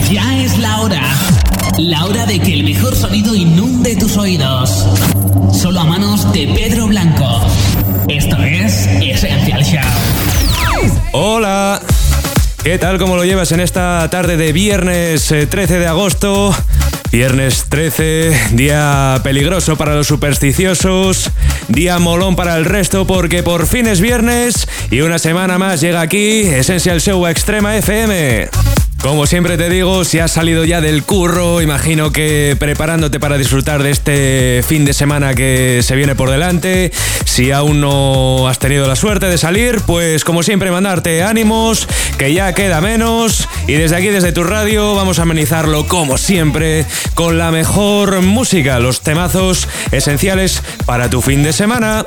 Ya es la hora de que el mejor sonido inunde tus oídos. Solo a manos de Pedro Blanco. Esto es Essential Show. Hola, ¿qué tal? ¿Cómo lo llevas en esta tarde de viernes 13 de agosto? Viernes 13, día peligroso para los supersticiosos, día molón para el resto porque por fin es viernes y una semana más llega aquí Essential Show a Extrema FM. Como siempre te digo, si has salido ya del curro, imagino que preparándote para disfrutar de este fin de semana que se viene por delante. Si aún no has tenido la suerte de salir, pues como siempre mandarte ánimos, que ya queda menos. Y desde aquí, desde tu radio, vamos a amenizarlo como siempre con la mejor música, los temazos esenciales para tu fin de semana.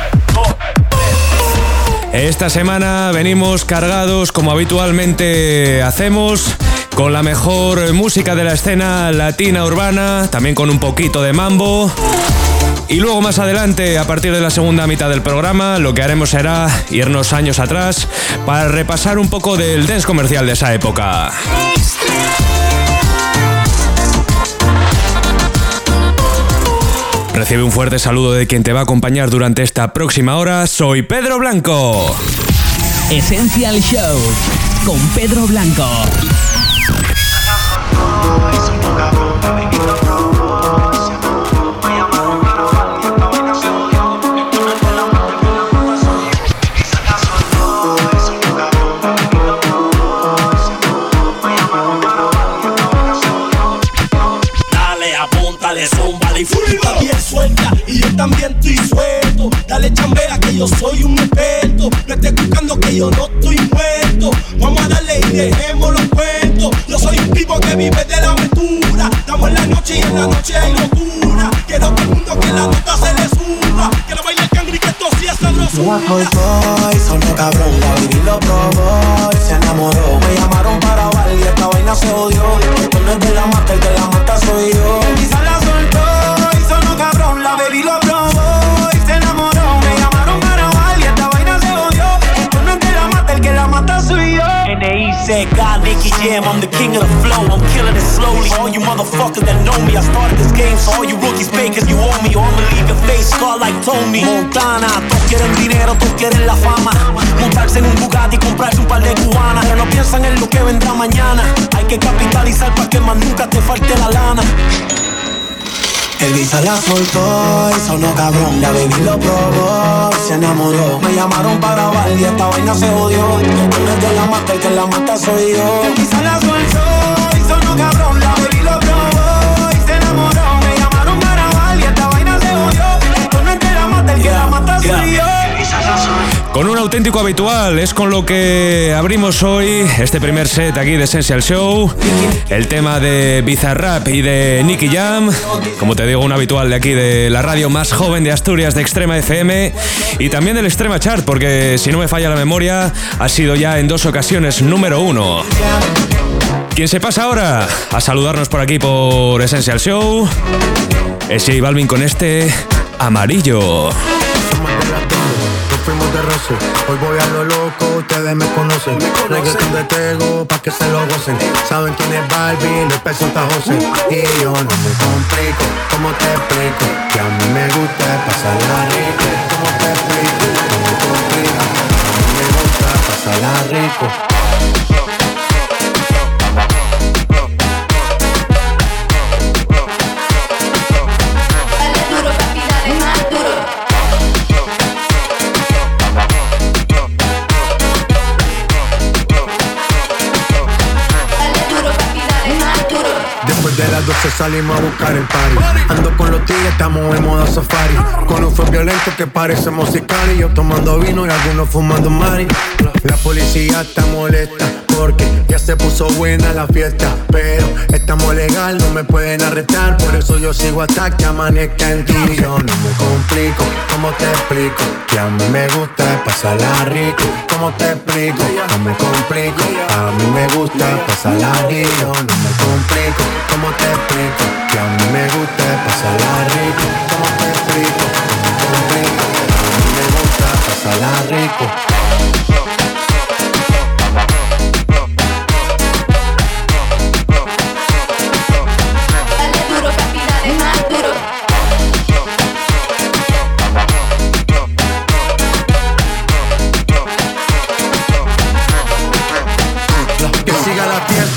Esta semana venimos cargados, como habitualmente hacemos, con la mejor música de la escena latina urbana, también con un poquito de mambo. Y luego más adelante, a partir de la segunda mitad del programa, lo que haremos será irnos años atrás para repasar un poco del dance comercial de esa época. Recibe un fuerte saludo de quien te va a acompañar durante esta próxima hora. Soy Pedro Blanco. Essential Show con Pedro Blanco. Dale, apúntale, zúmbale y full. Bien suelta y yo también estoy suelto. Dale chambea que yo soy un experto. No estés buscando que yo no estoy muerto. Vamos a darle y dejemos los cuentos. Yo soy un tipo que vive de la aventura. Estamos en la noche y en la noche hay locura. Quiero todo el mundo que la nota se le suba. Quiero bailar cangri que esto sí es sabrosura. Boy, sonó cabrón, la baby lo probó y se enamoró. Me llamaron para bailar y esta vaina se odió. Esto no es de la mata, el que la mata soy yo. Quizá la soltó y sonó cabrón, la baby lo probó y se enamoró. Me llamaron para bailar y esta vaina se odió. Esto no es de la mata, el que la mata soy yo. N.E.Z. Nicky Jam, I'm the king of the flow. I'm killing it slowly. All you motherfuckers that know me, I started this game, so all you rookies fakers, you owe me. Or I'ma leave your face scarred like Tony Montana. Todos quieren dinero, todos quieren la fama. Montarse en un Bugatti y comprarse un par de cubanas. Pero no piensan en lo que vendrá mañana. Hay que capitalizar para que más nunca te falte la lana. Elvisa la soltó y sonó cabrón. La baby lo probó y se enamoró. Me llamaron para bailar y esta vaina se odió. Esto no es de la mata, el que la mata soy yo. Elvisa la soltó y sonó cabrón. La baby lo probó y se enamoró. Me llamaron para bailar y esta vaina se odió. Esto no es de la mata, el que la mata soy yo. Con un auténtico habitual, es con lo que abrimos hoy este primer set aquí de Essential Show. El tema de Bizarrap y de Nicky Jam. Como te digo, un habitual de aquí de la radio más joven de Asturias, de Extrema FM. Y también del Extrema Chart, porque si no me falla la memoria, ha sido ya en 2 ocasiones número 1. ¿Quién se pasa ahora a saludarnos por aquí por Essential Show? Es J Balvin con este Amarillo. Fuimos de roce, hoy voy a lo loco, ustedes me conocen. Reggaeton de Tego, pa' que se lo gocen. Saben quién es Balvin, el peso está José. Y yo no me complico, ¿cómo te explico? Que a mí me gusta pasarla rico. ¿Cómo te explico? No me complico, a mí me gusta pasarla rico. De las 12 salimos a buscar el party. Ando con los tigres, estamos en moda safari. Con un flow violento que parece musical. Y yo tomando vino y algunos fumando mari. La policía está molesta porque ya se puso buena la fiesta. Pero estamos legal, no me pueden arrestar. Por eso yo sigo hasta que amanezca en ti. Yo no me complico, ¿cómo te explico? Que a mí me gusta pasarla rico. ¿Cómo te explico? No me complico, a mí me gusta pasarla rico. No me complico, ¿cómo te explico? Que a mí me gusta pasarla rico. ¿Cómo te explico? No me complico, a mí me gusta pasarla rico.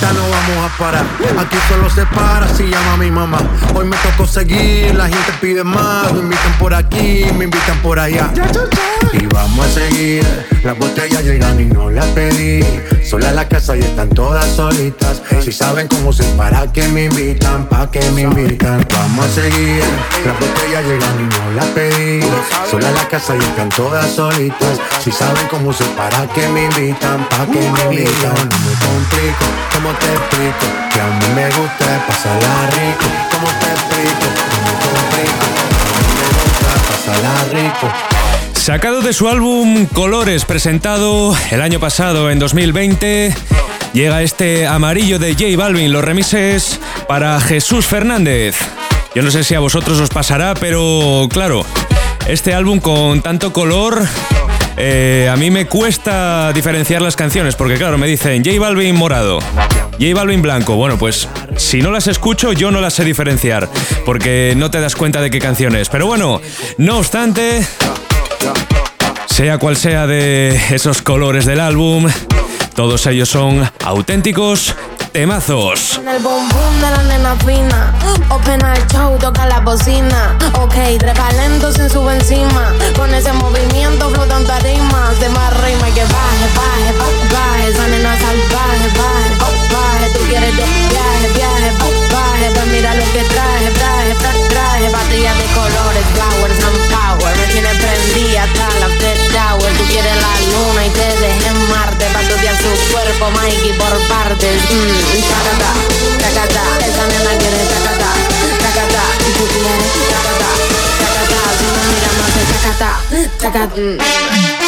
esta no vamos a parar. Aquí solo se para si llama a mi mamá. Hoy me tocó seguir, la gente pide más. Me invitan por aquí, me invitan por allá. Y vamos a seguir. Las botellas llegan y no las pedí. Sola en la casa y están todas solitas. Si saben cómo se para que me invitan, pa' que me invitan. Vamos a seguir. Las botellas llegan y no las pedí. Sola en la casa y están todas solitas. Si saben cómo se para que me invitan, pa' que me invitan. No me complico, ¿cómo te explico? Que a mí me gusta pasarla rico. ¿Cómo te explico? No me complico, a mí me gusta pasarla rico. Sacado de su álbum Colores, presentado el año pasado, en 2020, llega este Amarillo de J Balvin, los remixes para Jesús Fernández. Yo no sé si a vosotros os pasará, pero claro, este álbum con tanto color, a mí me cuesta diferenciar las canciones, porque claro, me dicen J Balvin morado, J Balvin blanco. Bueno, pues si no las escucho, yo no las sé diferenciar, porque no te das cuenta de qué canción es. Pero bueno, no obstante, sea cual sea de esos colores del álbum, todos ellos son auténticos temazos. El boom boom de la nena fina, open al show, toca la bocina. Ok, trepa lento sin sube encima. Con ese movimiento flotan tarimas. De más rima que baje, baje, baje. Esa nena salvaje, baje, baje. Tú quieres de viaje, viaje, baje. Pues mira lo que traje, traje. Batería de colores, flowers and power. Me tiene prendida hasta la tower. Tú quieres la luna y te dejé en Marte. Pa' estudiar su cuerpo, Mikey, por partes. Tacata, tacata, esa nena quiere tacata, tacata, y tú quieres tacata, tacata, si no mira más de tacata, tacata.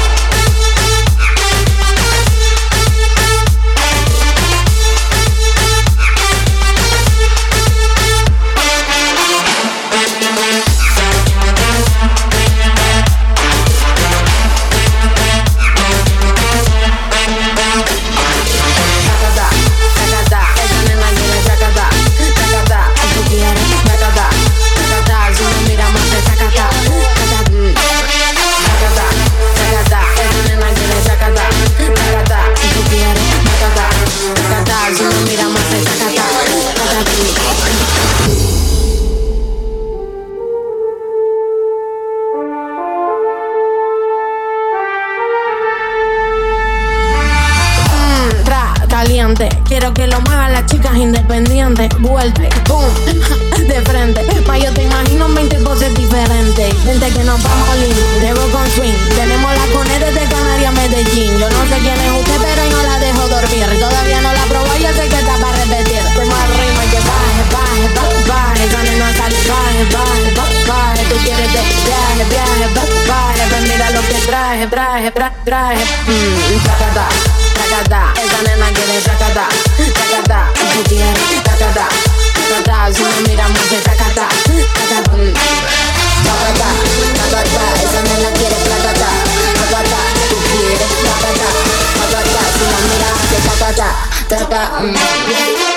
Quiero que lo muevan las chicas independientes. Vuelve, boom, de frente. Ma, yo te imagino 20 poses diferentes. Gente que nos vamos a ir, llego con swing. Tenemos la conera de Canarias, Medellín. Yo no sé quién es usted, pero no la dejo dormir. Todavía no la probó, yo sé que está para repetir. Tengo más rima que baje, baje, baje. Esa nena salvaje, baje, baje. Tú quieres de viaje, viaje, baje. Pues mira lo que traje. Tacata, tacata, esa nena quiere tacata, tacata, tú quieres tacata, tacata, si no mira más de tacata, tacata, tacata, tacata, esa nena quiere tacata, tacata, tú quieres tacata, tacata, si no mira más de tacata, tacata.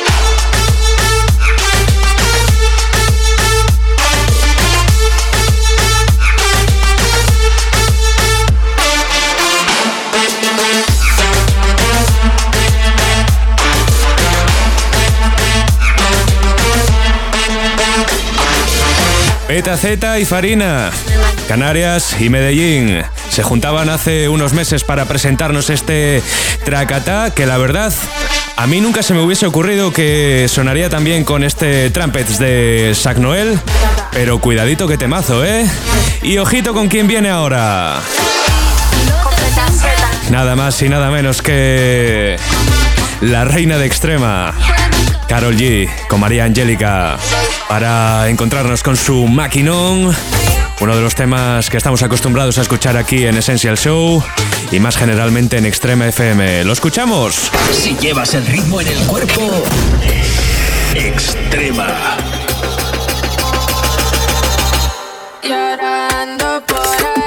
Petaceta y Farina, Canarias y Medellín, se juntaban hace unos meses para presentarnos este Tracatá, que la verdad a mí nunca se me hubiese ocurrido que sonaría también con este Trumpets de Sac Noel, pero cuidadito que temazo, ¿eh? Y ojito con quién viene ahora. Nada más y nada menos que la reina de Extrema, Karol G, con María Angélica, para encontrarnos con su maquinón, uno de los temas que estamos acostumbrados a escuchar aquí en Essential Show y más generalmente en Extrema FM. ¿Lo escuchamos? Si llevas el ritmo en el cuerpo, Extrema. Llorando por ahí.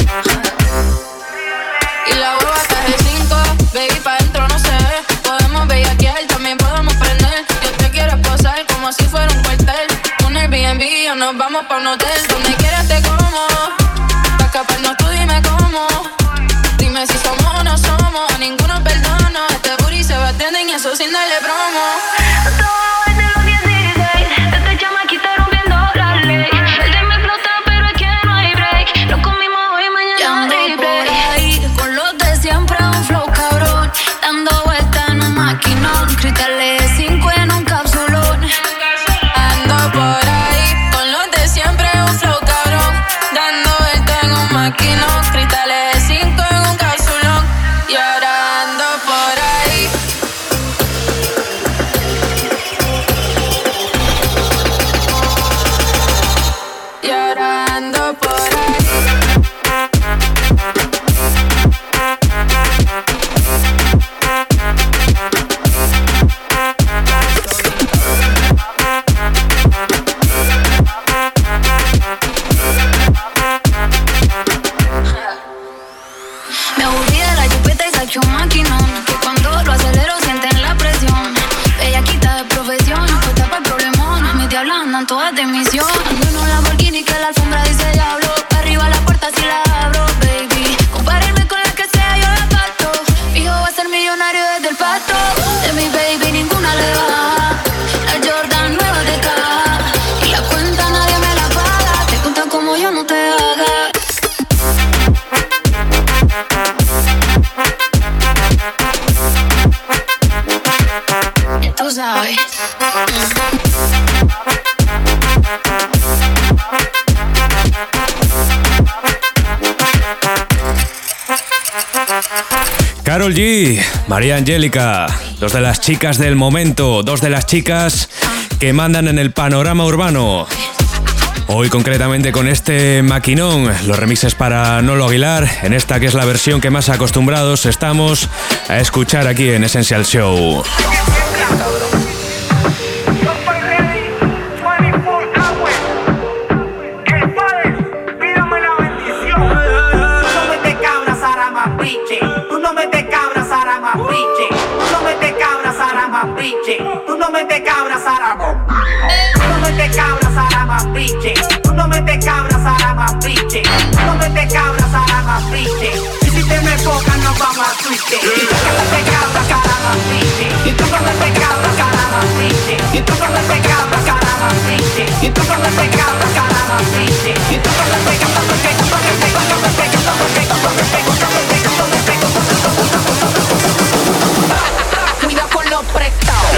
Y la boba está de 5, baby, pa' dentro no se ve. Podemos ver hotel, donde quieras te como. Pa' escaparnos tú dime cómo. Dime si somos o no somos, a ninguno perdono. Este booty se va a trending y eso sin darle promo. Karol G, María Angélica, dos de las chicas del momento, dos de las chicas que mandan en el panorama urbano. Hoy concretamente con este maquinón, los remixes para Nolo Aguilar, en esta que es la versión que más acostumbrados estamos a escuchar aquí en Essential Show. Tú no me te cabras, Aramo. Tú no me te cabras, Arama, piche. Tú no me te cabras, Arama, piche. Tú no me te cabras, Arama, piche. Y si te me enfocas, nos vamos a switch. Y tú no me te cabras, caramba, piche. Y tú no me te cabras, caramba, piche. Y tú no me te cabras, caramba, piche. Y tú no me te cabras, caramba, piche. Y tú no me te cabras, cuida con los prestados.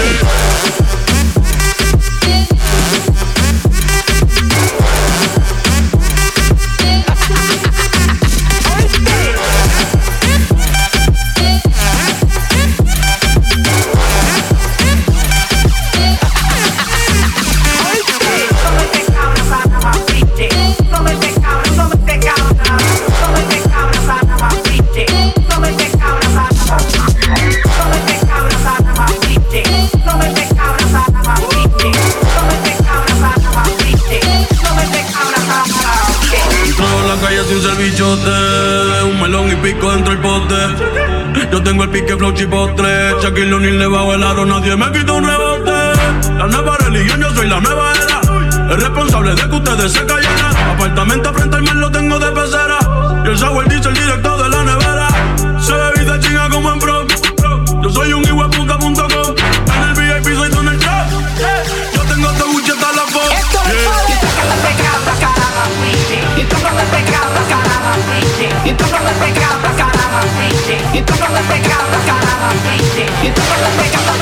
Un melón y pico dentro del pote. Yo tengo el pique flow chipotle. Shaquille O'Neal debajo del aro, nadie me quita un rebote. La nueva religión, yo soy la nueva era. El responsable de que ustedes se cayeran. Apartamento frente al mar lo tengo de pecera. Y el sour dice el directo de la nevera. Se bebida chinga como en pro. Yo soy un hijueputa.com. En el VIP soy Donald Trump. Yo tengo este Gucci hasta la foto. Esto es y tú no te cabras, caramba, piche. Y tú no te cabras, caramba, piche. Y tú no te cabras, caramba, piche. Y tú no te cabras, caramba, piche. Y tú no te cabras,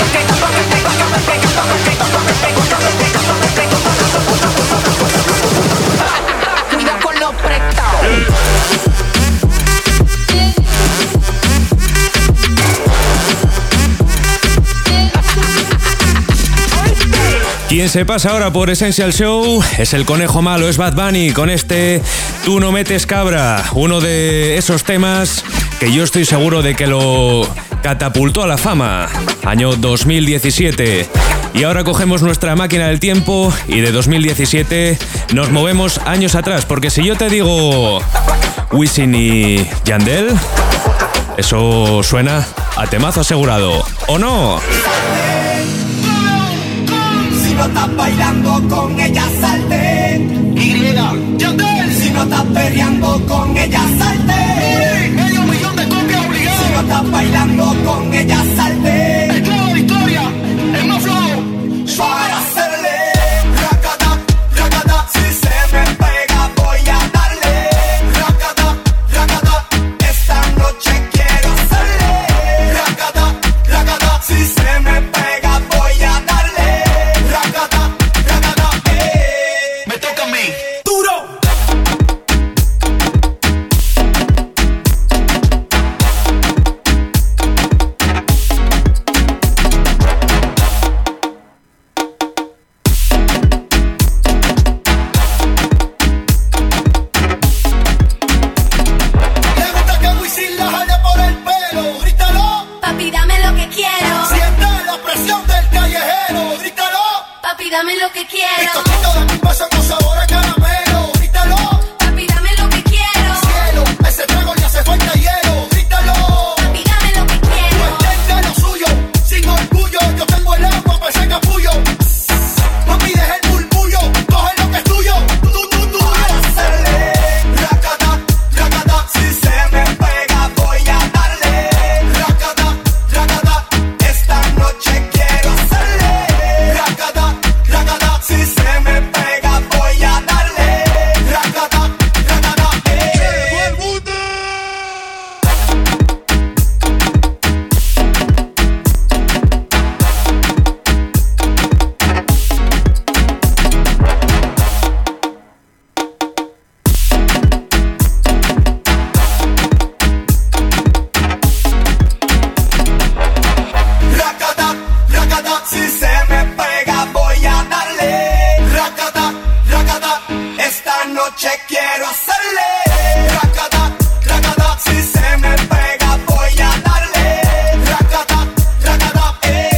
cuida con los prestados. Quien se pasa ahora por Essential Show es el conejo malo, es Bad Bunny, con este Tú no metes cabra, uno de esos temas que yo estoy seguro de que lo catapultó a la fama, año 2017. Y ahora cogemos nuestra máquina del tiempo y de 2017 nos movemos años atrás, porque si yo te digo Wisin y Yandel, eso suena a temazo asegurado, ¿o no? Si no estás bailando con ella, salte. Yandel. Si no estás perreando con ella, salte. Medio millón de copias obligadas. Si no estás bailando con ella, salte. El clavo de Victoria, el más flow. Para hacerle racata, racata. Si se me pega voy a darle racata, racata. Esta noche quiero hacerle racata, racata. Si se me pega voy a darle racata, racata. Me toca a mí. Duro. Le gusta que Wisin la jale por el pelo, grítalo. Papi, dame lo que quiero. Siente la presión del callejero, grítalo. Papi, dame lo que quiero. Picotito de mi paso con sabor a caramelo, grítalo. Papi, dame lo que quiero. Cielo, ese trago le hace falta hielo, grítalo. Papi, dame lo que quiero. No entiende lo suyo, sin orgullo. Yo tengo el agua para ese capullo. No pides el murmullo, coge lo que es tuyo. Tú. Para hacerle racata, racata. Si se me pega voy a darle racata, racata. Esta noche quiero hacerle racata, racata. Si se me pega voy a darle racata, racata. Racata, racata, si se me pega voy a darle racata, racata. Esta noche quiero hacerle racata, racata. Si se me pega voy a darle racata, racata.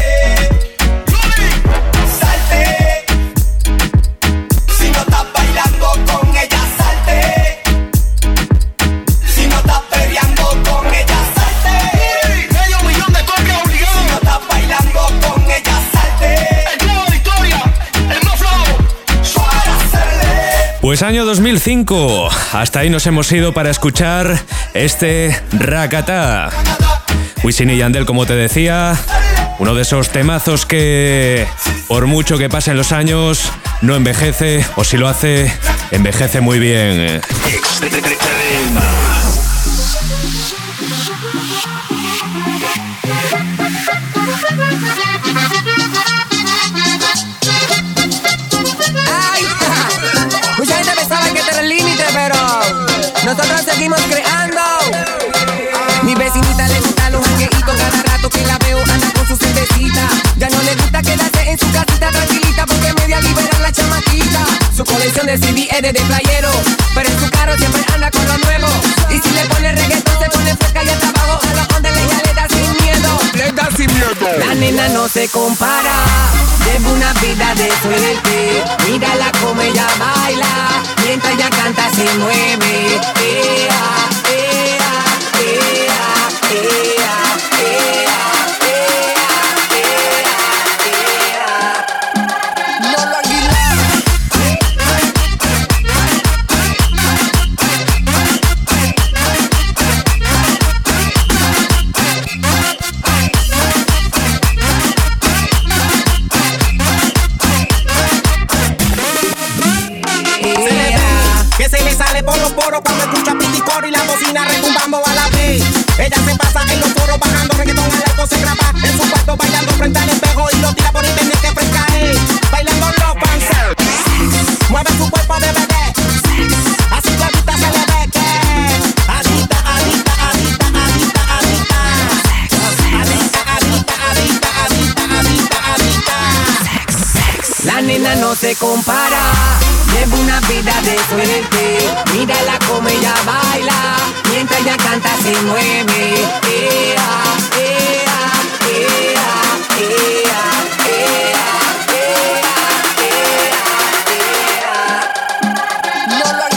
Salte. Si no estás bailando con ella, salte. Si no estás peleando con ella, salte. Medio millón de copias obligadas. Si no estás bailando con ella, salte. El clavo de Victoria, el más flow. Para hacerle. Pues año 2005, hasta ahí nos hemos ido para escuchar este Rakata. Wisin y Yandel, como te decía, uno de esos temazos que, por mucho que pasen los años, no envejece, o si lo hace, envejece muy bien. Ay, mucha gente pensaba que este era el límite, pero nosotros seguimos creando. Mi vecinita le gusta los jangueitos, cada rato que la veo anda con su cervecita. Ya no le gusta quedarse en su casita tranquilita porque media libera la chamaquita. Su colección de CD es de playero, pero en su carro siempre anda con lo nuevo. Y si le pone reggaetón se pone fresca y hasta abajo a los ondes ella le da sin miedo. Le da sin miedo. La nena no se compara, lleva una vida de suerte. Mírala como ella baila, mientras ella canta se mueve. Ea, ea, ea, ea, ea, ea, no lo que se le sale por los poros cuando escucha piticor y la bocina retumbando a la vez. Ella se pasa en los foros bajando reggaetón al alto, se graba en su cuarto bailando frente al espejo y lo tira por internet que fresca es. Bailando los panzers, mueve su cuerpo de bebé, así clarita se le ve que adicta, adicta, adicta, adicta, adicta, adicta, adicta, adicta, adicta, adicta, adicta. La nena no se compara, lleva una vida de suerte. Mírala como ella baila, mientras ella canta se mueve. Ea, ea, ea, ea, ea, ea, ea. No lo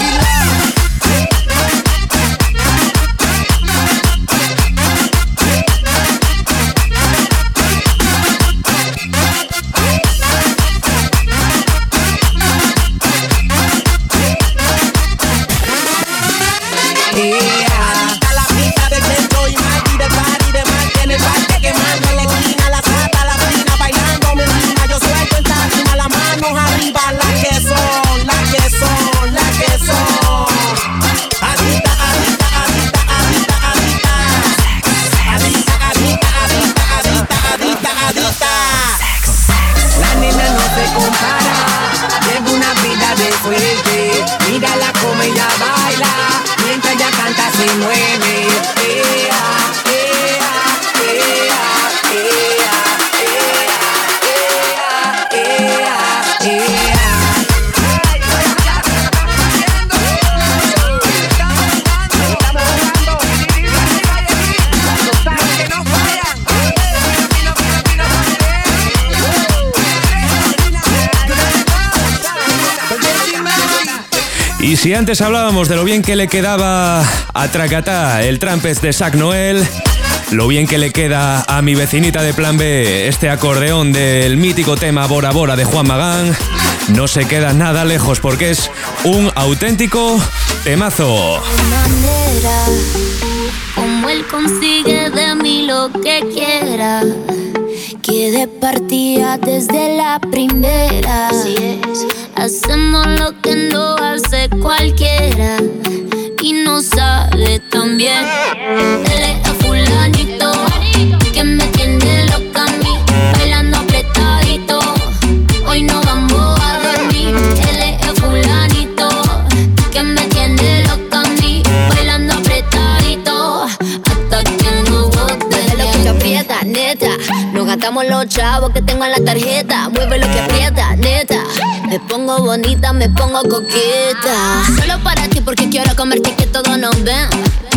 Y si antes hablábamos de lo bien que le quedaba a Tracatá el Trampez de Sac Noel, lo bien que le queda a mi vecinita de Plan B este acordeón del mítico tema Bora Bora de Juan Magán, no se queda nada lejos porque es un auténtico temazo. Manera, como él consigue de mí lo que quiera, que de partida desde la primera. Hacemos lo que no hace cualquiera y no sale tan bien. Él es a fulanito que me tiene loca a mí, bailando apretadito. Hoy no vamos a dormir. Él es a fulanito que me tiene loca a mí, bailando apretadito hasta que no bote. Es lo que te aprieta, neta. Nos gastamos los chavos que tengo en la tarjeta. Mueve lo que aprieta, neta. Me pongo bonita, me pongo coqueta. Solo para ti porque quiero convertir que todos nos ven.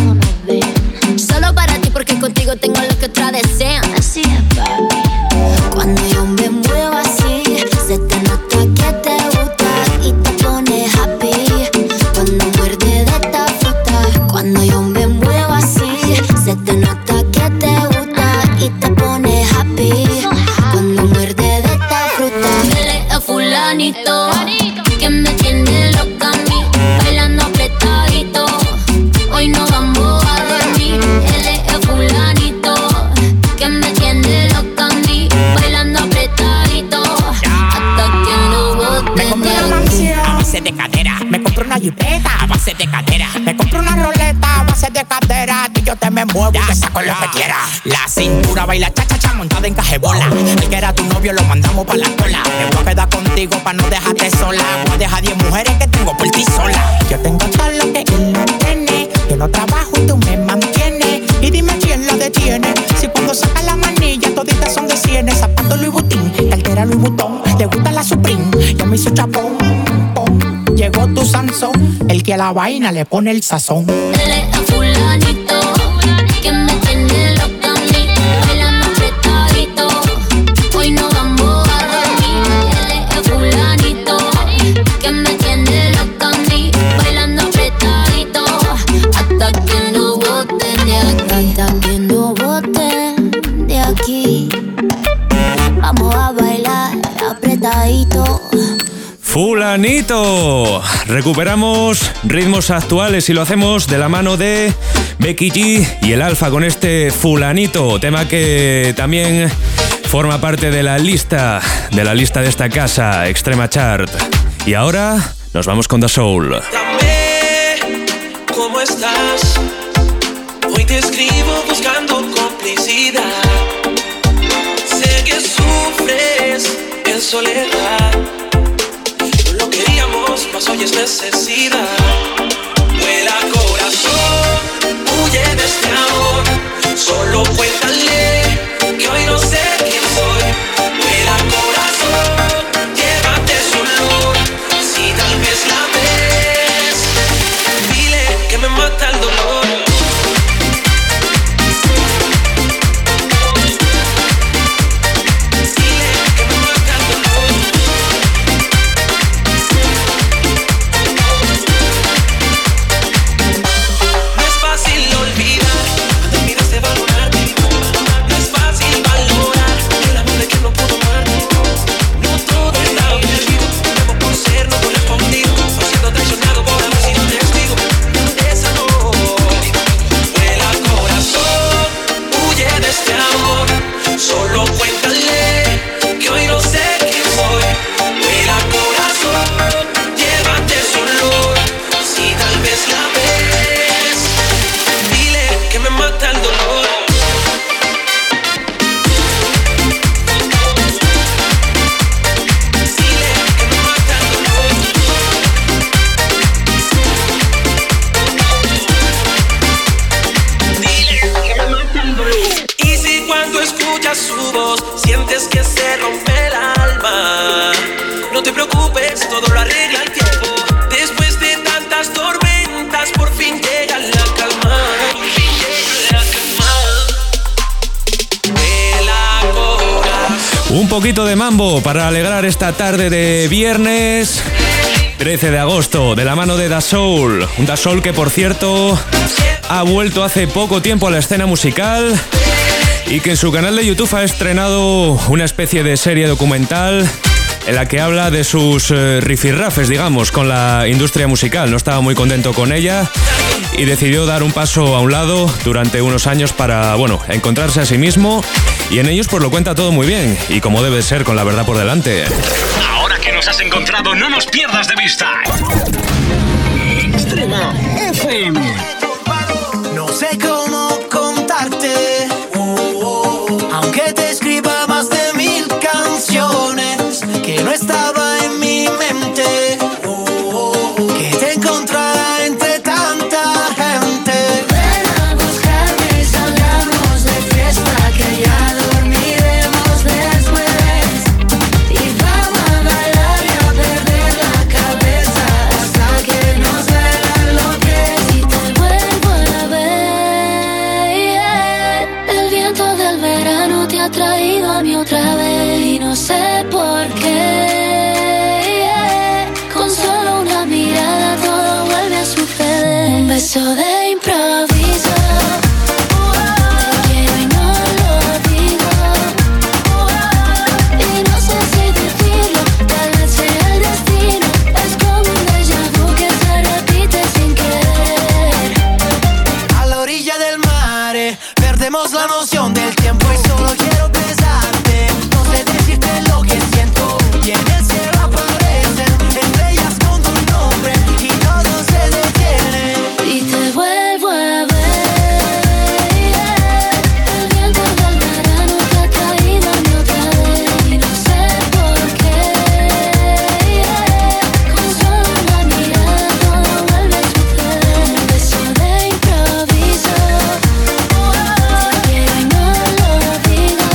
Solo para ti porque contigo tengo lo que otras desean. Así es, papi. Cuando yo me muevo así, se te nota que te gusta y te pones happy. Cuando muerde de esta fruta. Cuando yo me muevo así, se te nota que te gusta y te pones happy. Cuando muerde de esta fruta. Él es a fulanito que me tiene loca a mí, bailando apretadito. Hoy no vamos a dormir. Él es a fulanito que me tiene loca a mí, bailando apretadito hasta que no bote. Me compré una mansión a base de cadera. Me compré una jipeta a base de cadera. Me compré una roleta a base de cadera. Que yo te me muevo y te saco lo que quiera. La cintura baila cha-cha-cha montada en cajebola. El que era tu novio lo mandamos pa' la cola. Me voy a quedar contigo pa' no dejarte sola. Voy a dejar 10 mujeres que tengo por ti sola. Yo tengo todo lo que él no tiene. Yo no trabajo y tú me mantienes. Y dime quién lo detiene. Si cuando saca la manilla toditas son de cienes. Zapato Louis Vuitton, cartera Louis Vuitton. Le gusta la Supreme, yo me hice chapón. Llegó tu Sansón, el que a la vaina le pone el sazón. Él es a fulanito que me tiene loca a mí, bailando apretadito. Hoy no vamos a dormir. Él es a fulanito que me tiene loca a mí, bailando apretadito hasta que no boten de aquí. Hasta que no boten de aquí. Vamos a bailar apretadito. Fulanito. Recuperamos ritmos actuales y lo hacemos de la mano de Becky G y el Alfa con este Fulanito, tema que también forma parte de la lista de esta casa, Extrema Chart. Y ahora nos vamos con The Soul. Dame, ¿cómo estás? Hoy te escribo buscando complicidad. Sé que sufres en soledad. No lo queríamos, mas hoy es necesidad. Vuela corazón, huye de este amor. Solo cuéntale que hoy no sé quién soy. Vuela corazón, llévate su olor. Si tal vez la ves, dile que me mata el dolor. Un poquito de mambo para alegrar esta tarde de viernes. 13 de agosto, de la mano de Dasoul. Un Dasoul que, por cierto, ha vuelto hace poco tiempo a la escena musical y que en su canal de YouTube ha estrenado una especie de serie documental en la que habla de sus rifirrafes, digamos, con la industria musical. No estaba muy contento con ella y decidió dar un paso a un lado durante unos años para, bueno, encontrarse a sí mismo, y en ellos pues lo cuenta todo muy bien y como debe ser, con la verdad por delante. Ahora que nos has encontrado, no nos pierdas de vista. Extrema FM. No sé cómo contarte, aunque te escriba más de 1000 canciones, que no estaba en mi mente, que te encontrara entre tanta gente. Ven a buscarme y salgamos de fiesta, que ya dormiremos después. Y vamos a bailar y a perder la cabeza hasta que nos duela lo que. Si te vuelvo a ver, el viento del verano te ha traído a mí otra vez y no sé por qué. Con solo una mirada todo vuelve a suceder. Un beso de improviso. Te quiero y no lo digo. Y no sé si decirlo, tal vez sea el destino. Es como un déjà vu que se repite sin querer. A la orilla del mar, perdemos la noción del tiempo y solo quiero besarte. No sé decirte lo que siento, y en el cielo aparecen estrellas con tu nombre y todo se detiene. Y te vuelvo a ver. El viento del verano te ha traído a mí otra vez y no sé por qué. Con solo una mirada todo vuelve a suceder. Un beso de improviso. Te quiero y no lo digo.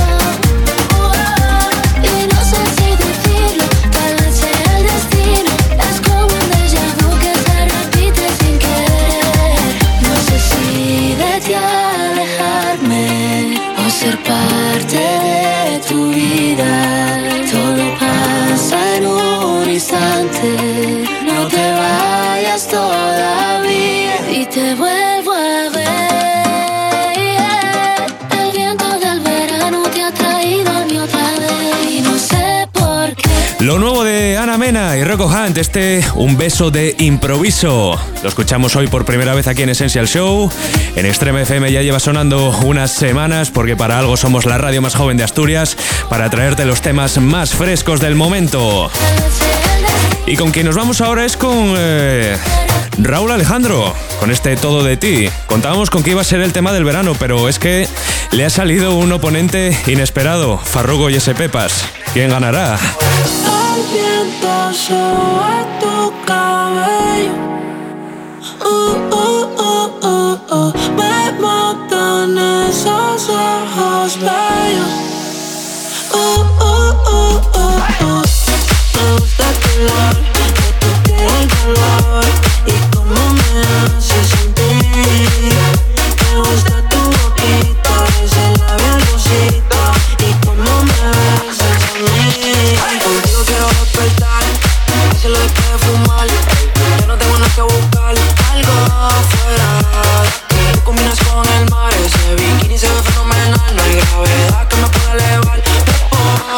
Y no sé si decirlo, tal vez sea el destino. Es como un déjà vu que se repite sin querer. No sé si de ti alejarme o ser parte de tu vida. Todo pasa en un instante. No te vayas todavía. Y te vuelvo a ver. El viento del verano te ha traído a mí otra vez y no sé por qué. Lo nuevo de Ana Mena y Rocco Hunt, Un beso de improviso. Lo escuchamos hoy por primera vez aquí en Essential Show. En Extreme FM ya lleva sonando unas semanas, porque para algo somos la radio más joven de Asturias, para traerte los temas más frescos del momento. Y con quien nos vamos ahora es con Raúl Alejandro, con Todo de ti. Contábamos con que iba a ser el tema del verano, pero es que le ha salido un oponente inesperado, Farruko y S. Pepas. ¿Quién ganará? El viento sobre tu cabello. Me matan esos ojos bellos. Me gusta tu olor, que tú tienes color y cómo me hace sentir. Me gusta tu boquita, ese labial rosita y cómo me besas a mí. Contigo quiero despertar, hacerlo después de fumar. Yo no tengo nada que buscar, algo afuera. Tú combinas con el mar, ese bikini se ve fenomenal. No hay gravedad que me pueda elevar.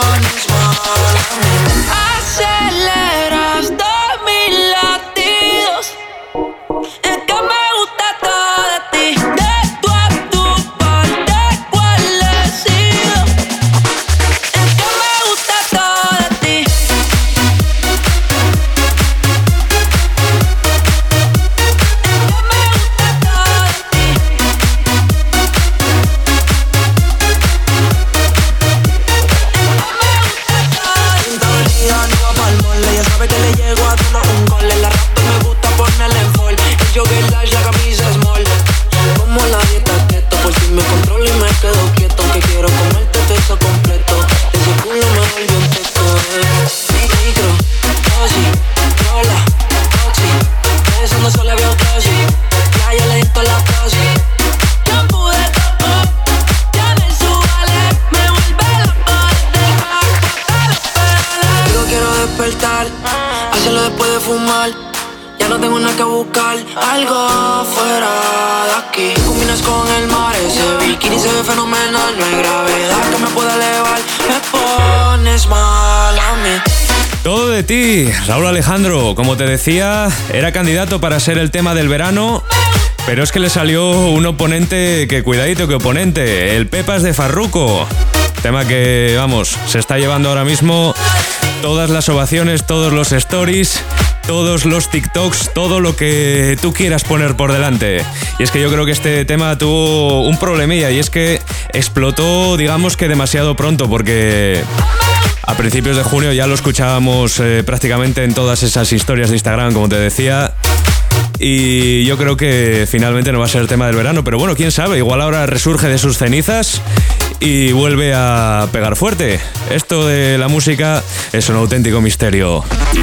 cielo después de fumar. Ya no tengo nada que buscar, algo fuera de aquí. Combinas con el mar, ese bikini se ve fenomenal. No hay gravedad que me pueda elevar, me pones mal a mí. Todo de ti, Raúl Alejandro. Como te decía, era candidato para ser el tema del verano, pero es que le salió un oponente que, cuidadito que oponente, el Pepas de Farruko. Tema que, vamos, se está llevando ahora mismo todas las ovaciones, todos los stories, todos los TikToks, todo lo que tú quieras poner por delante. Y es que yo creo que este tema tuvo un problemilla, y es que explotó, digamos que demasiado pronto, porque a principios de junio ya lo escuchábamos prácticamente en todas esas historias de Instagram, como te decía. Y yo creo que finalmente no va a ser el tema del verano, pero bueno, quién sabe, igual ahora resurge de sus cenizas y vuelve a pegar fuerte. Esto de la música es un auténtico misterio.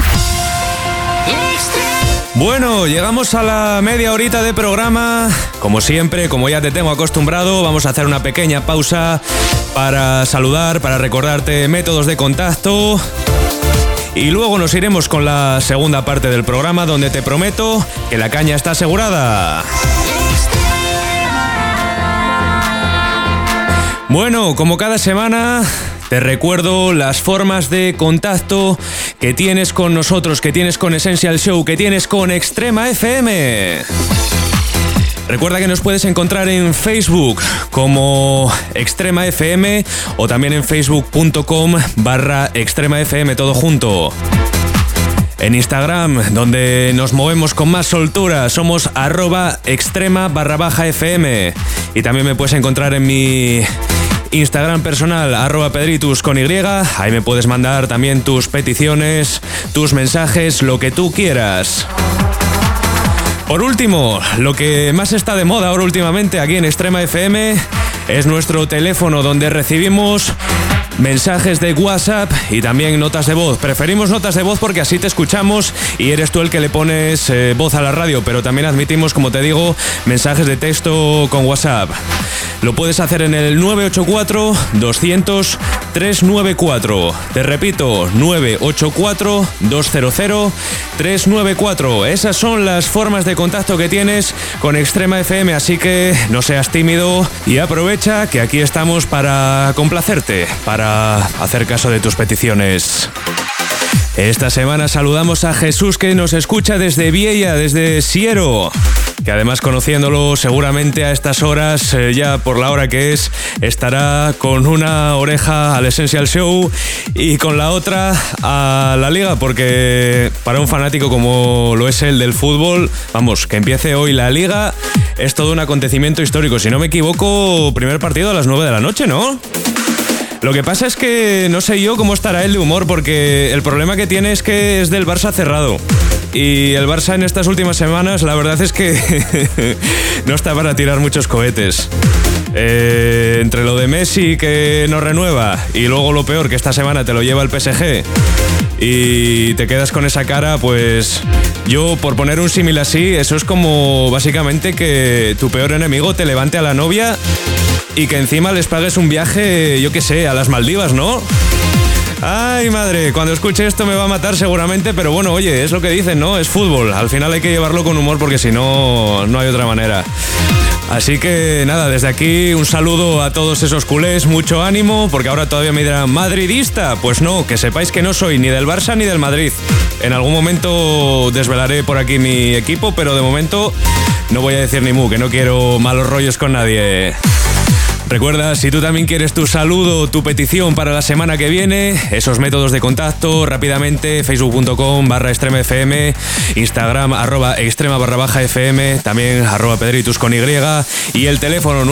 Bueno, llegamos a la media horita de programa. Como siempre, como ya te tengo acostumbrado, vamos a hacer una pequeña pausa para saludar, para recordarte métodos de contacto. Y luego nos iremos con la segunda parte del programa, donde te prometo que la caña está asegurada. Bueno, como cada semana, te recuerdo las formas de contacto que tienes con nosotros, que tienes con Essential Show, que tienes con Extrema FM. Recuerda que nos puedes encontrar en Facebook como Extrema FM o también en facebook.com/Extrema FM, todo junto. En Instagram, donde nos movemos con más soltura, somos @extrema_FM. Y también me puedes encontrar en mi Instagram personal, @pedritus con Y. Ahí me puedes mandar también tus peticiones, tus mensajes, lo que tú quieras. Por último, lo que más está de moda ahora últimamente aquí en Extrema FM es nuestro teléfono, donde recibimos mensajes de WhatsApp y también notas de voz. Preferimos notas de voz porque así te escuchamos y eres tú el que le pones voz a la radio, pero también admitimos, como te digo, mensajes de texto con WhatsApp. Lo puedes hacer en el 984-200-394. Te repito, 984-200-394. Esas son las formas de contacto que tienes con Extrema FM, así que no seas tímido y aprovecha que aquí estamos para complacerte, para hacer caso de tus peticiones. Esta semana saludamos a Jesús, que nos escucha desde Viella, desde Siero, que además, conociéndolo seguramente a estas horas, ya por la hora que es, estará con una oreja al Essential Show y con la otra a la Liga, porque para un fanático como lo es el del fútbol, vamos, que empiece hoy la Liga es todo un acontecimiento histórico. Si no me equivoco, primer partido a las 9 de la noche, ¿no? Lo que pasa es que no sé yo cómo estará él de humor, porque el problema que tiene es que es del Barça cerrado. Y el Barça en estas últimas semanas, la verdad es que no está para tirar muchos cohetes. Entre lo de Messi, que no renueva, y luego lo peor, que esta semana te lo lleva el PSG y te quedas con esa cara, pues yo, por poner un símil así, eso es como básicamente que tu peor enemigo te levante a la novia y que encima les pagues un viaje, yo qué sé, a las Maldivas, ¿no? Ay, madre, cuando escuche esto me va a matar seguramente, pero bueno, oye, es lo que dicen, ¿no? Es fútbol, al final hay que llevarlo con humor porque si no, no hay otra manera. Así que nada, desde aquí un saludo a todos esos culés, mucho ánimo, porque ahora todavía me dirán, ¿madridista? Pues no, que sepáis que no soy ni del Barça ni del Madrid. En algún momento desvelaré por aquí mi equipo, pero de momento no voy a decir ni mu, que no quiero malos rollos con nadie. Recuerda, si tú también quieres tu saludo, tu petición para la semana que viene, esos métodos de contacto, rápidamente, facebook.com/extremafm, Instagram @extrema_fm, también @pedritus con Y, y el teléfono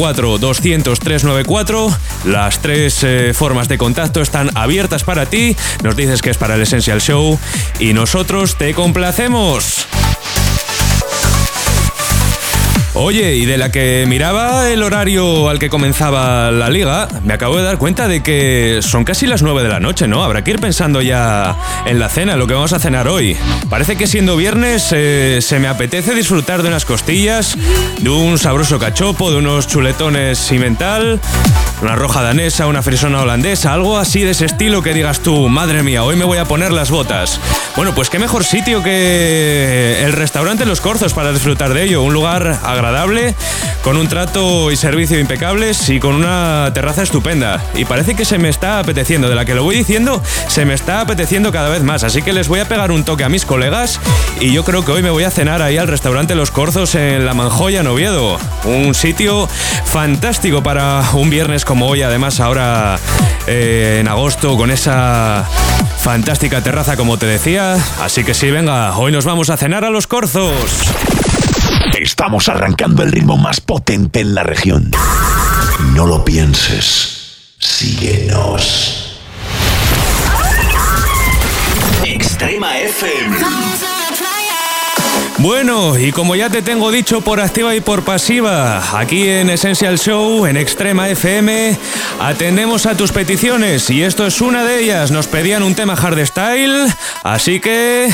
984-200-394. Las tres formas de contacto están abiertas para ti. Nos dices que es para el Essential Show y nosotros te complacemos. Oye, y de la que miraba el horario al que comenzaba la liga, me acabo de dar cuenta de que son casi las 9 de la noche, ¿no? Habrá que ir pensando ya en la cena, lo que vamos a cenar hoy. Parece que siendo viernes se me apetece disfrutar de unas costillas, de un sabroso cachopo, de unos chuletones cimental, una roja danesa, una frisona holandesa, algo así de ese estilo que digas tú, madre mía, hoy me voy a poner las botas. Bueno, pues qué mejor sitio que el restaurante Los Corzos para disfrutar de ello. Un lugar agradable, con un trato y servicio impecables y con una terraza estupenda. Y parece que se me está apeteciendo, de la que lo voy diciendo, se me está apeteciendo cada vez más. Así que les voy a pegar un toque a mis colegas y yo creo que hoy me voy a cenar ahí al restaurante Los Corzos en La Manjoya, en Oviedo. Un sitio fantástico para un viernes como hoy, además ahora en agosto, con esa fantástica terraza, como te decía. Así que sí, venga, hoy nos vamos a cenar a Los Corzos. Estamos arrancando el ritmo más potente en la región. No lo pienses. Síguenos. Extrema FM. Bueno, y como ya te tengo dicho por activa y por pasiva, aquí en Essential Show, en Extrema FM, atendemos a tus peticiones y esto es una de ellas. Nos pedían un tema hardstyle, así que...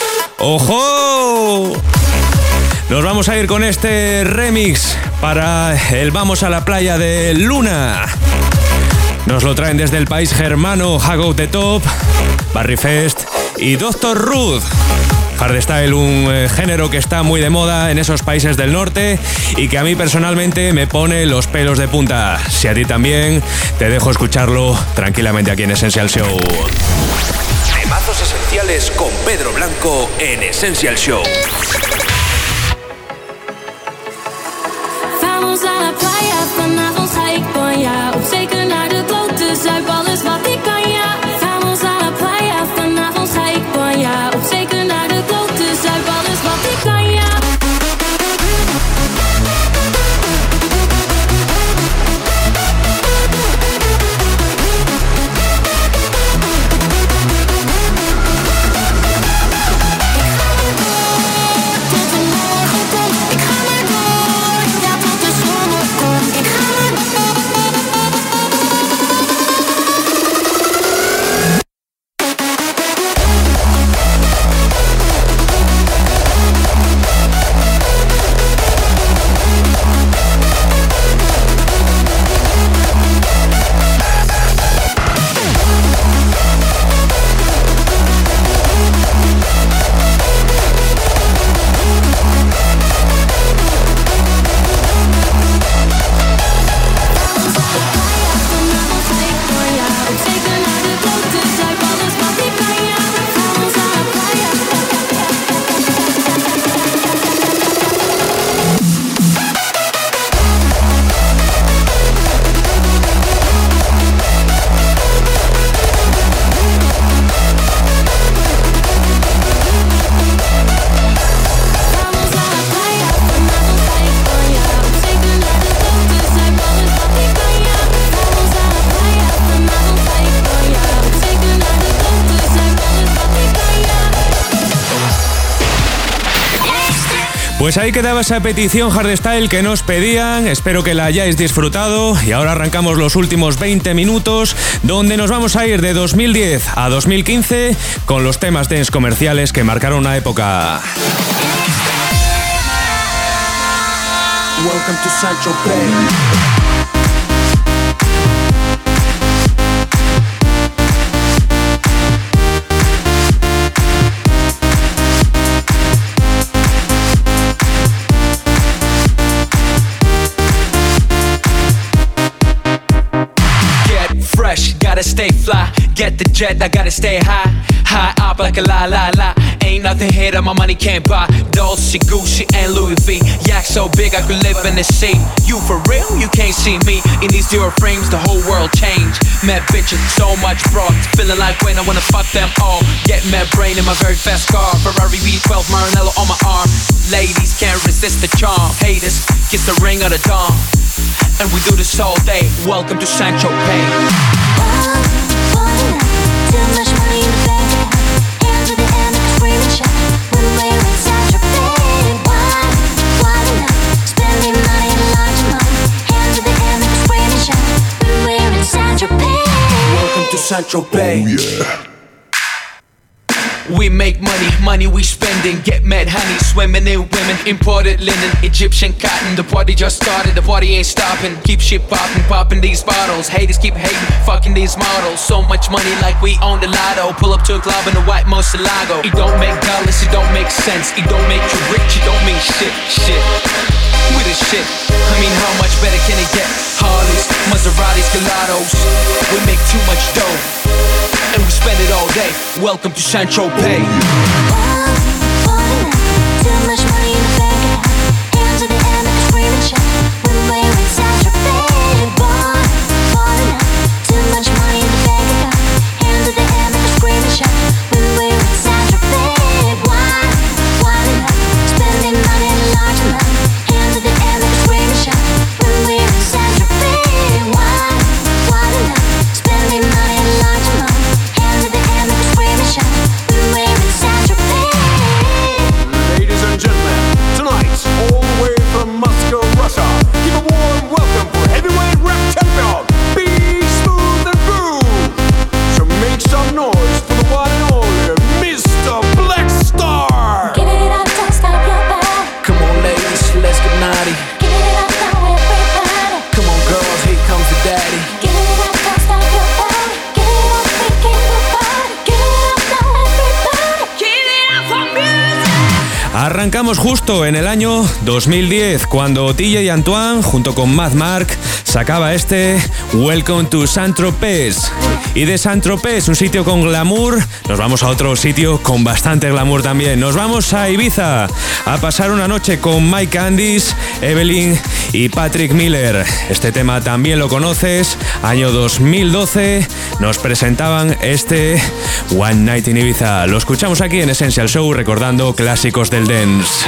¡ojo! Nos vamos a ir con este remix para el Vamos a la Playa de Luna. Nos lo traen desde el país germano Hago the Top, Barry Fest y Dr. Ruth. Hardstyle, un género que está muy de moda en esos países del norte y que a mí personalmente me pone los pelos de punta. Si a ti también, te dejo escucharlo tranquilamente aquí en Essential Show. Temazos esenciales con Pedro Blanco en Essential Show. Vamos a la playa, vanavond ga ik van jou. Op zeker naar de klote, zuip alles wat ik kan, ja. Vamos a la playa, vanavond ga ik van jou. Op zeker naar de klote, zuip alles wat ik kan, ja. Pues ahí quedaba esa petición hardstyle que nos pedían, espero que la hayáis disfrutado y ahora arrancamos los últimos 20 minutos donde nos vamos a ir de 2010 a 2015 con los temas dance comerciales que marcaron una época. Welcome to Sancho Bay. Gotta stay fly, get the jet, I gotta stay high. High up like a la la la. Ain't nothing here that my money can't buy. Dolce, Gucci, and Louis V. Yak so big I could live in the sea. You for real? You can't see me. In these zero frames, the whole world changed. Mad bitches, so much broad. Feeling like when I wanna fuck them all. Get mad brain in my very fast car. Ferrari V12, Maranello on my arm. Ladies can't resist the charm. Haters, kiss the ring of the dawn. And we do this all day. Welcome to Sancho Bay. Too much money in the bank. Hands at the end, scream and shout. When we're in Sancho Bay. Why not spend Saint-Tropez. Oh yeah. We make money, money we spending. Get mad honey, swimming in women. Imported linen, Egyptian cotton. The party just started, the party ain't stopping. Keep shit popping, popping these bottles. Haters keep hating, fucking these models. So much money like we own the lotto. Pull up to a club in a white Murcielago. It don't make dollars, it don't make sense. It don't make you rich, it don't mean shit, shit. We the shit, I mean how much better can it get? Harleys, Maseratis, Gelatos. We make too much dough and we spend it all day. Welcome to Saint-Tropez. Too much money in the bank, hands in the air, make a scream and shout. When we're in Saint-Tropez, too much money in the bank, hands in the air, make a scream and shout. When we're in Saint-Tropez, wildin' out, spending money in large amount. Hands in the air, make a scream and shout. When we're in Saint-Tropez, wildin' out, spending money in large amount. Hands in the air, make a scream and shout. When we're in Saint-Tropez. Ladies and gentlemen, tonight, all the way from Moscow, Russia, give a warm welcome for heavyweight rap champion, Be Smooth and Groove. So make some noise for the one and only Mr. Black Star. Give it up, don't stop your body. Come on ladies, let's get naughty. Give it up, now everybody. Come on girls, here comes the daddy. Give it up, don't stop your body. Give it up, big in the body. Give it up, now everybody. Give it up for music. Arrancamos justo en el año 2010, cuando TJ Antoine, junto con Mad Mark, sacaba este Welcome to Saint-Tropez. Y de Saint-Tropez, un sitio con glamour, nos vamos a otro sitio con bastante glamour también. Nos vamos a Ibiza a pasar una noche con Mike Candice, Evelyn y Patrick Miller. Este tema también lo conoces. Año 2012 nos presentaban este One Night in Ibiza. Lo escuchamos aquí en Essential Show, recordando clásicos del dance.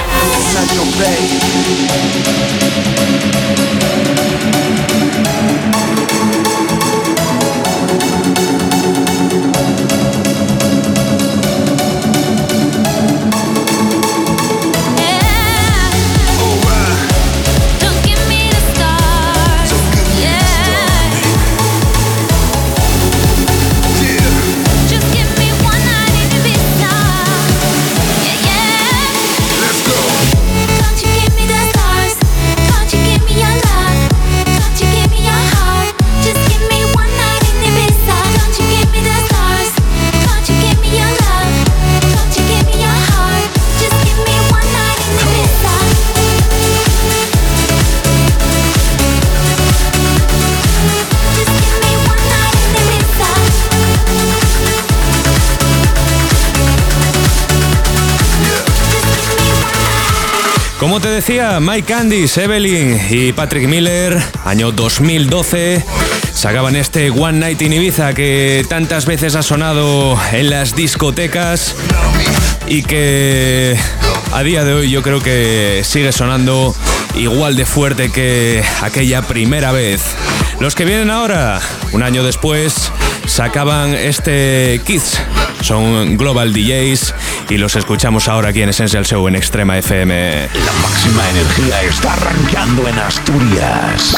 Como te decía, Mike Candice, Evelyn y Patrick Miller, año 2012, sacaban este One Night in Ibiza que tantas veces ha sonado en las discotecas y que a día de hoy yo creo que sigue sonando igual de fuerte que aquella primera vez. Los que vienen ahora, un año después, sacaban este Kids. Son Global DJs y los escuchamos ahora aquí en Essential Show en Extrema FM. La máxima energía está arrancando en Asturias.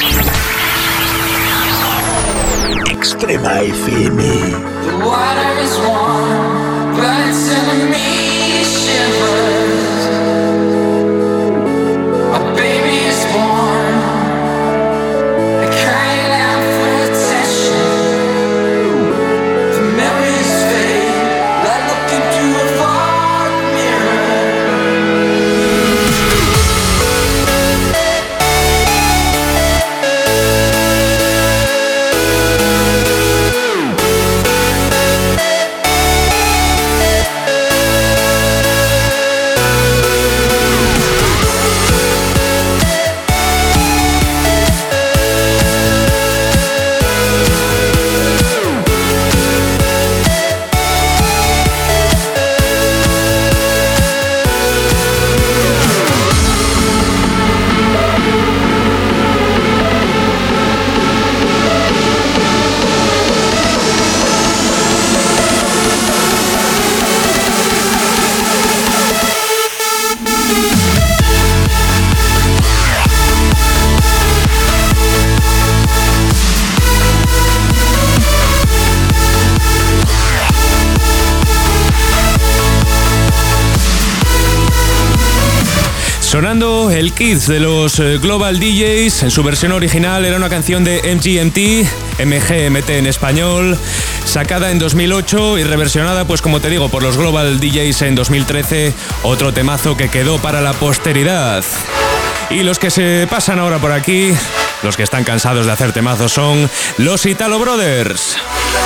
Extrema FM. The water is warm, but it's telling me shivers. A baby is born, crying out for attention. The memories fade, like looking through a fog mirror. Sonando el Kids de los Global DJs. En su versión original era una canción de MGMT en español, sacada en 2008 y reversionada, pues como te digo, por los Global DJs en 2013. Otro temazo que quedó para la posteridad. Y los que se pasan ahora por aquí, los que están cansados de hacer temazos, son los Italo Brothers.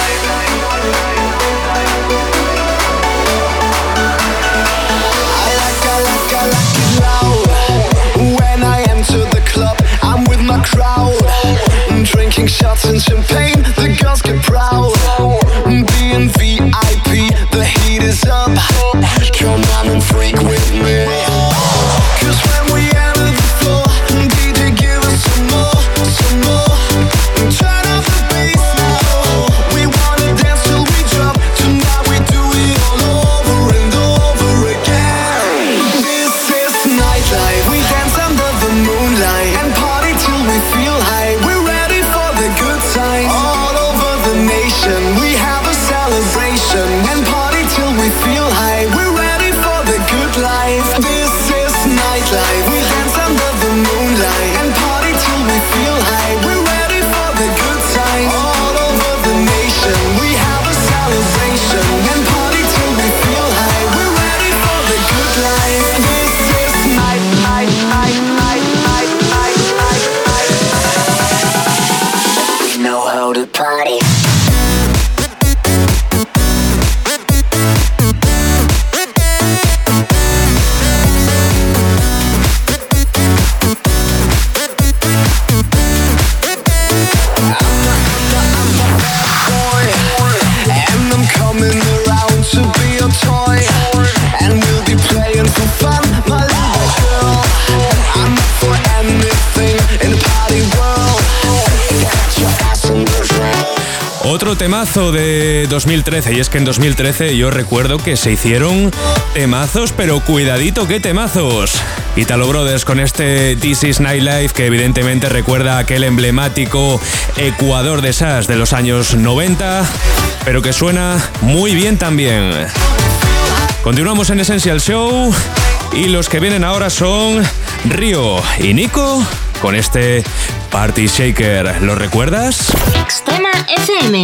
Drinking shots and champagne, the girls get proud. Being VIP, the heat is up. Come on and freak with me. 'Cause when we enter the floor, DJ give us some more, some more. Turn up the bass now. We wanna dance till we drop. Tonight we do it all over and over again. This is nightlife. We dance under the moonlight and party till we feel high. We're ready for the good times. All over the nation, we have a celebration and party till we feel high. We're ready for the good life. This is nightlife. We dance under the moonlight and party till we feel high. We're ready for the good times. All over the nation, we have a celebration and party till we feel high. We're ready for the good life. This is night, night, night, night, night, night, night, night. We know how to party. And I'm coming around to be a toy, and we'll be playing for fun, my little girl. I'm up for anything in the party world. Get your ass in the ring. Otro temazo de 2013, y es que en 2013 yo recuerdo que se hicieron temazos, pero cuidadito qué temazos. Italo Brothers con este This Is Nightlife, que evidentemente recuerda a aquel emblemático Ecuador de Sass de los años 90, pero que suena muy bien también. Continuamos en Essential Show y los que vienen ahora son Río y Nico con este Party Shaker. ¿Lo recuerdas? Extrema FM.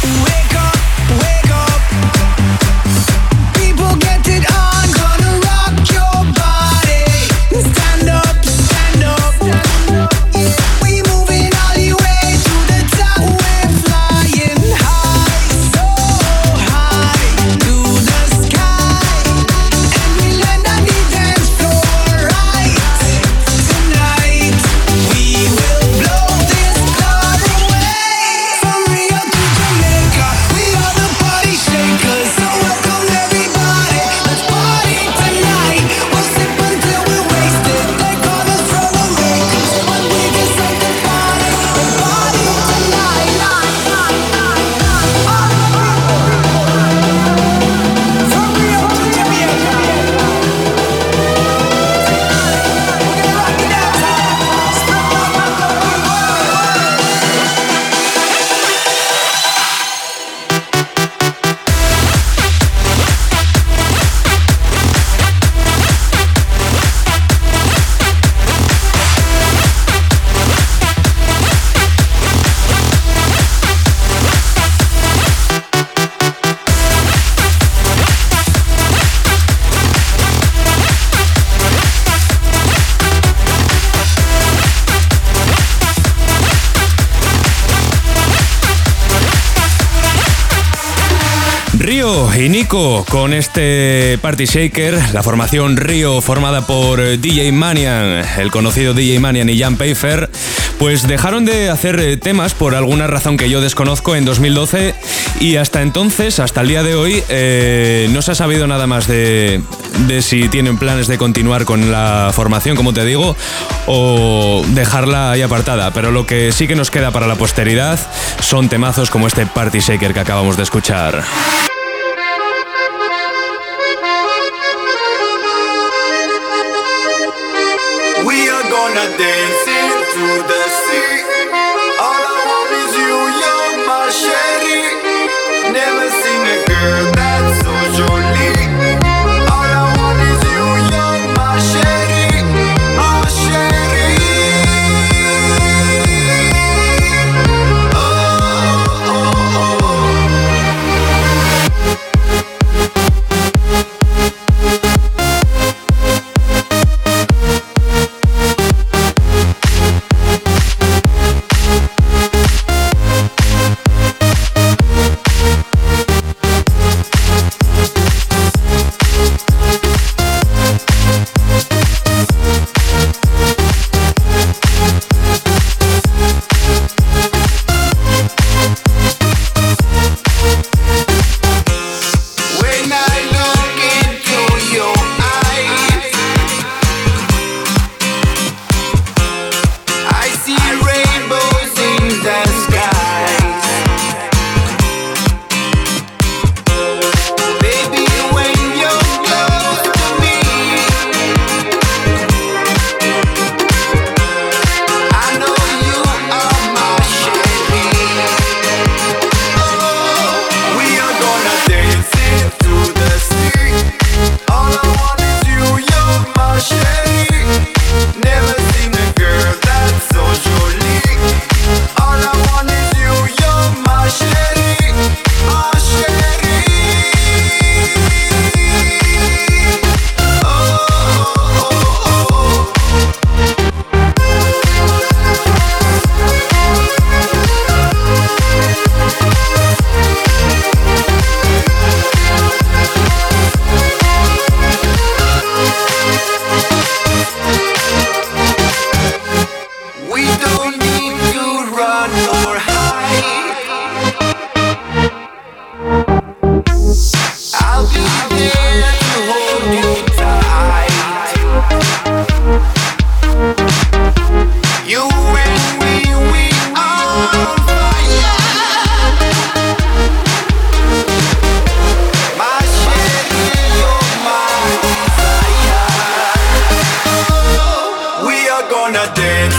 People get it on, gonna rock your body. Stand up, stand up. We moving all the way to the top. We're flying high, so high to the sky. And we land on the dance floor right tonight. We will blow this club away. From Rio to Jamaica, we are the party shakers. So welcome everybody, let's party tonight. We'll sip until we're wasted. They call us troublemakers, but we just like to party tonight. From Rio to Jamaica, we're gonna rock it out. Spread the funk up the world. Río y Nico con este Party Shaker, la formación Río formada por DJ Manian, el conocido DJ Manian y Jan Pfeiffer, pues dejaron de hacer temas por alguna razón que yo desconozco en 2012 y hasta entonces, hasta el día de hoy, no se ha sabido nada más de si tienen planes de continuar con la formación, como te digo, o dejarla ahí apartada, pero lo que sí que nos queda para la posteridad son temazos como este Party Shaker que acabamos de escuchar. We are gonna dance into the sea. All I want is you, you're my sherry. Never seen a girl that's so jolie. All I want is you, you're my sherry.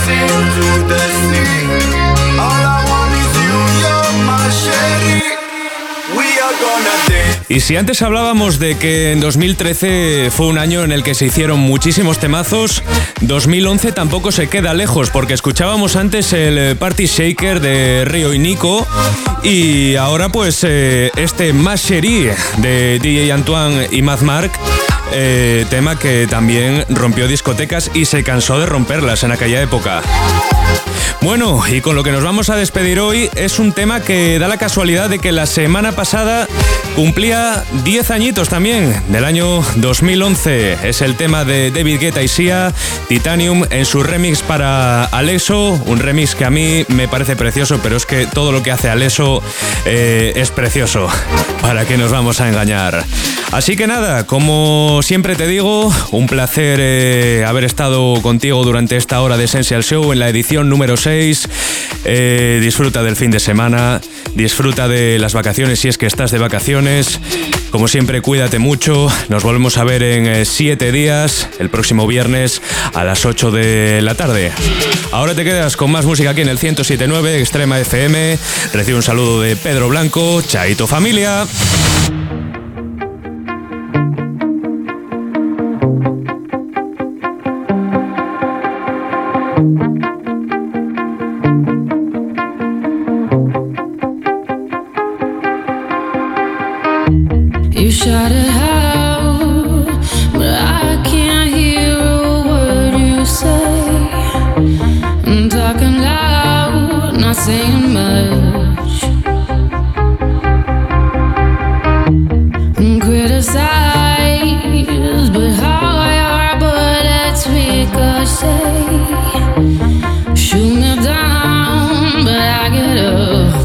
dancing to the sea. All I want is you, you're my sherry. We are gonna dance. Y si antes hablábamos de que en 2013 fue un año en el que se hicieron muchísimos temazos, 2011 tampoco se queda lejos, porque escuchábamos antes el Party Shaker de Rio y Nico, y ahora pues este Ma Chérie de DJ Antoine y Mad Mark, tema que también rompió discotecas y se cansó de romperlas en aquella época. Bueno, y con lo que nos vamos a despedir hoy es un tema que da la casualidad de que la semana pasada cumplía 10 añitos también, del año 2011. Es el tema de David Guetta y Sia, Titanium, en su remix para Alesso, un remix que a mí me parece precioso, pero es que todo lo que hace Alesso es precioso, ¿para qué nos vamos a engañar? Así que nada, como siempre te digo, un placer haber estado contigo durante esta hora de Essential Show en la edición número 6. Disfruta del fin de semana, disfruta de las vacaciones si es que estás de vacaciones. Como siempre, cuídate mucho. Nos volvemos a ver en 7 días, el próximo viernes a las 8 de la tarde. Ahora te quedas con más música aquí en el 107.9 Extrema FM. Recibe un saludo de Pedro Blanco. Chaito, familia. You shout it out, but I can't hear a word you say. I'm talking loud, not saying much. Criticize, but how your bullets ricochet. Shoot me down, but I get up.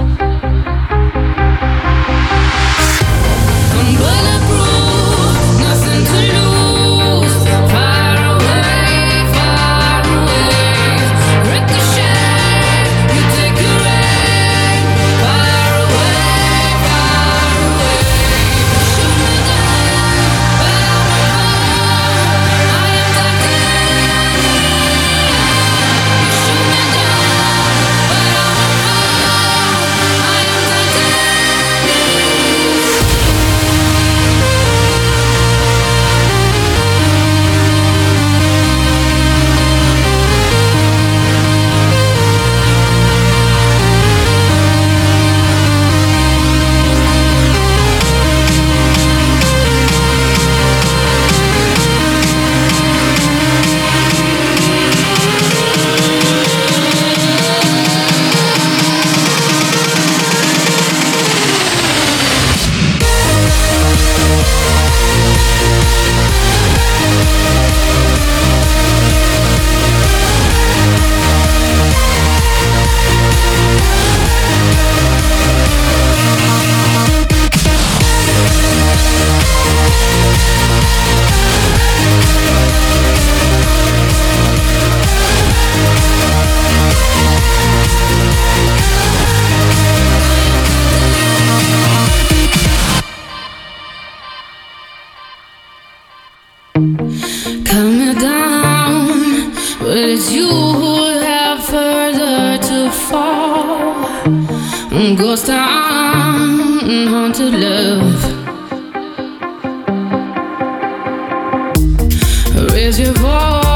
Coming down, but it's you who have further to fall. Ghost town, haunted love. Raise your voice.